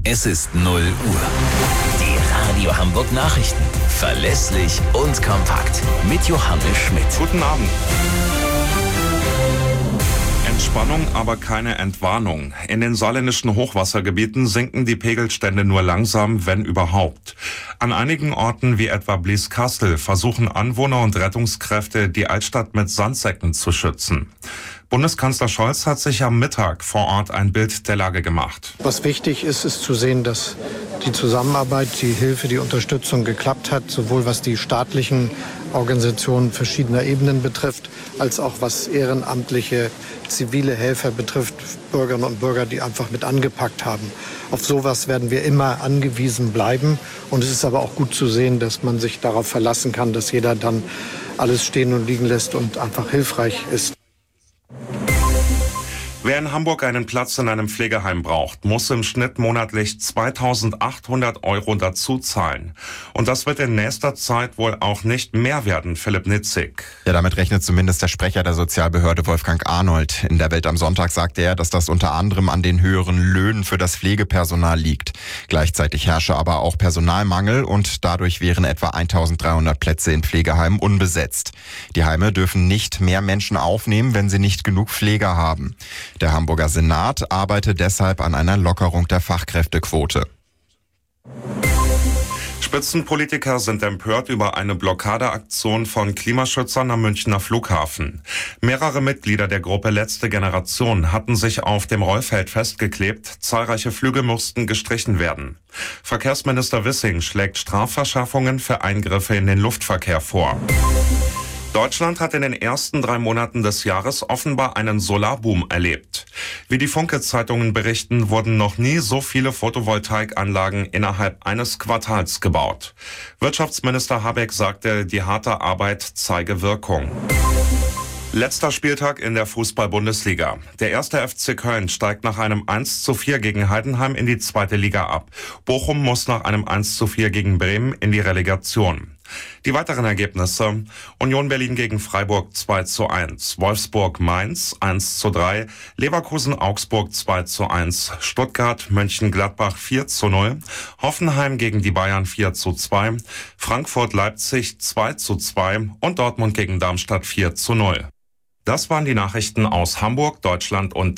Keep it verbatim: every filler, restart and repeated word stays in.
Es ist null Uhr. Die Radio Hamburg Nachrichten. Verlässlich und kompakt. Mit Johannes Schmidt. Guten Abend. Entspannung, aber keine Entwarnung. In den saarländischen Hochwassergebieten sinken die Pegelstände nur langsam, wenn überhaupt. An einigen Orten wie etwa Blieskastel versuchen Anwohner und Rettungskräfte, die Altstadt mit Sandsäcken zu schützen. Bundeskanzler Scholz hat sich am Mittag vor Ort ein Bild der Lage gemacht. Was wichtig ist, ist zu sehen, dass die Zusammenarbeit, die Hilfe, die Unterstützung geklappt hat, sowohl was die staatlichen Organisationen verschiedener Ebenen betrifft, als auch was ehrenamtliche, zivile Helfer betrifft, Bürgerinnen und Bürger, die einfach mit angepackt haben. Auf sowas werden wir immer angewiesen bleiben. Und es ist aber auch gut zu sehen, dass man sich darauf verlassen kann, dass jeder dann alles stehen und liegen lässt und einfach hilfreich ist. Wer in Hamburg einen Platz in einem Pflegeheim braucht, muss im Schnitt monatlich zweitausendachthundert Euro dazu zahlen. Und das wird in nächster Zeit wohl auch nicht mehr werden, Philipp Nitzig. Ja, damit rechnet zumindest der Sprecher der Sozialbehörde Wolfgang Arnold. In der Welt am Sonntag sagte er, dass das unter anderem an den höheren Löhnen für das Pflegepersonal liegt. Gleichzeitig herrsche aber auch Personalmangel und dadurch wären etwa eintausenddreihundert Plätze in Pflegeheimen unbesetzt. Die Heime dürfen nicht mehr Menschen aufnehmen, wenn sie nicht genug Pfleger haben. Der Hamburger Senat arbeitet deshalb an einer Lockerung der Fachkräftequote. Spitzenpolitiker sind empört über eine Blockadeaktion von Klimaschützern am Münchner Flughafen. Mehrere Mitglieder der Gruppe Letzte Generation hatten sich auf dem Rollfeld festgeklebt. Zahlreiche Flüge mussten gestrichen werden. Verkehrsminister Wissing schlägt Strafverschärfungen für Eingriffe in den Luftverkehr vor. Deutschland hat in den ersten drei Monaten des Jahres offenbar einen Solarboom erlebt. Wie die Funke-Zeitungen berichten, wurden noch nie so viele Photovoltaikanlagen innerhalb eines Quartals gebaut. Wirtschaftsminister Habeck sagte, die harte Arbeit zeige Wirkung. Letzter Spieltag in der Fußball-Bundesliga. Der erste F C Köln steigt nach einem eins zu vier gegen Heidenheim in die zweite Liga ab. Bochum muss nach einem eins zu vier gegen Bremen in die Relegation. Die weiteren Ergebnisse: Union Berlin gegen Freiburg zwei zu eins, Wolfsburg Mainz eins zu drei, Leverkusen Augsburg zwei zu eins, Stuttgart Mönchengladbach vier zu null, Hoffenheim gegen die Bayern vier zu zwei, Frankfurt Leipzig zwei zu zwei und Dortmund gegen Darmstadt vier zu null. Das waren die Nachrichten aus Hamburg, Deutschland und